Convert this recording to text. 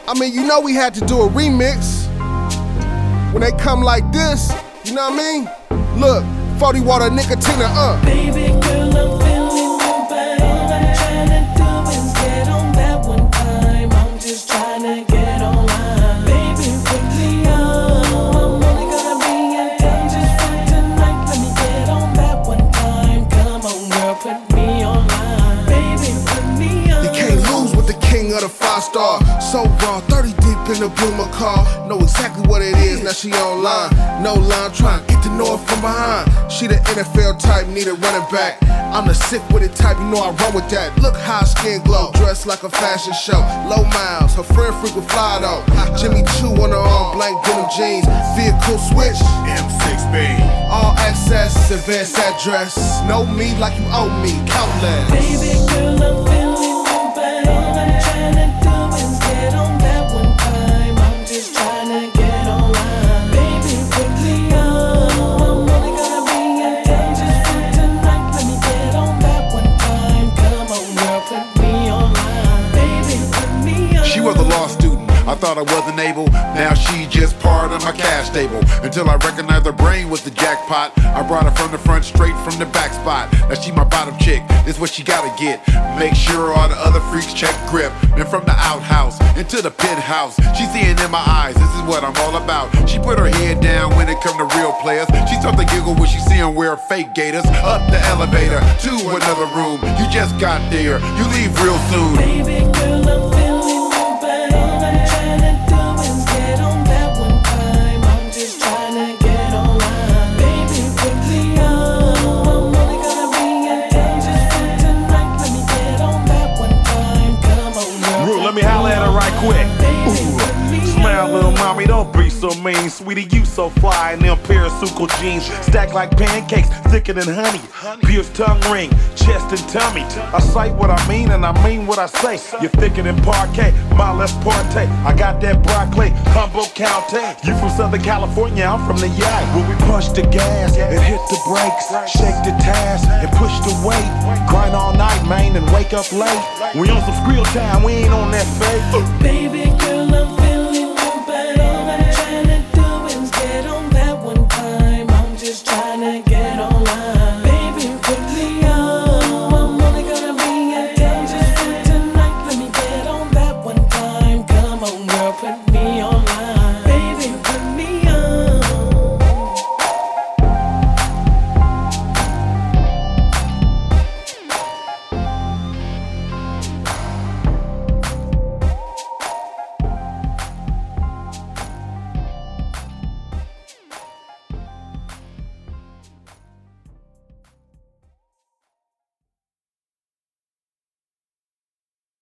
I mean, you know we had to do a remix. When they come like this, you know what I mean? Look, 40 water Nicotina, Baby girl, I'm feeling you, but all I'm trying to do is get on that one time. I'm just trying to get online. Baby, put me on. I'm only gonna be in town just for tonight. Let me get on that one time. Come on, girl, put me online. Baby, put me on. You can't lose with the king of the 5-star. So raw, 30 deep in the Bloomer car. Know exactly what it is, now she online. No line, trying to get to know her from behind. She the NFL type, need a running back. I'm the sick with it type, you know I run with that. Look how her skin glow, dressed like a fashion show. Low miles, her friend frequent fly though. Jimmy Choo on her arm, blank denim jeans. Vehicle switch, M6B. all access, advanced address. Know me like you owe me, countless. Baby girl, I'm feeling you, but all I'm trying to do is get on that one time. I'm just trying to get online. Baby, put me on. I'm only gonna be in town just for tonight. Let me get on that one time. Come on, girl, put me online. Baby, put me on. She was a law student, I thought I wasn't able. Now she just part of my cash table. Until I recognized her brain was the jackpot. I brought her from the front, straight from the back spot. Now she my bottom chick, this what she gotta get. Make sure all the other freaks check grip. Then from the outhouse into the penthouse, she seeing in my eyes, this is what I'm all about. She put her head down when it come to real players. She start to giggle when she see 'em wear fake gators. Up the elevator to another room, you just got there, you leave real soon. Baby girl, I'm feeling you, but all I'm trying to do is get on that one time. I'm just trying to get online. Baby, put me on. I'm only gonna be in town just for tonight. Let me get on that one time. Come on, girl. Rue, let me holler at her right quick. Baby, put me Smile, on. little mommy, don't be so mean. Sweetie, you so fly in them Parasuco jeans. Stacked like pancakes, thicker than honey. Pierced tongue ring, chest and tummy. I say what I mean and I mean what I say. You're thicker than parquet, my left parte. I got that broccoli, Humboldt County. You from Southern California, I'm from the Yak. When we punch the gas and hit the brakes, shake the task and push the weight. Grind all night, man, and wake up late. We on some Skrill time, we ain't on that fake. Baby girl, I'm